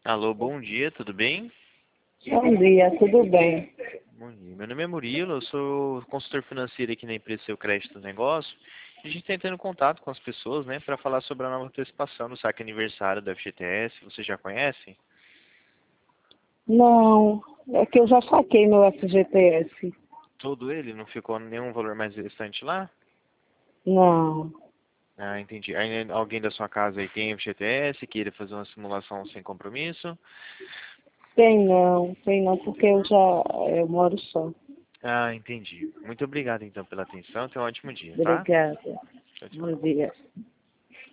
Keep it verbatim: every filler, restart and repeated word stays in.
Alô, bom dia, tudo bem? Bom dia, tudo bem? Bom dia. Meu nome é Murilo, eu sou consultor financeiro aqui na empresa Seu Crédito Negócio. A gente está entrando em contato com as pessoas, né, para falar sobre a nova antecipação do saque aniversário da F G T S. Você já conhece? Não, é que eu já saquei meu F G T S. Todo ele? Não ficou nenhum valor mais restante lá? Não, Ah, entendi. Aí, alguém da sua casa aí tem F G T S, queira fazer uma simulação sem compromisso? tem não, tem não, porque eu já eu moro só. Ah, entendi. Muito obrigado então pela atenção. Tenha um ótimo dia, tá? Obrigada. Tchau, tchau. Bom dia.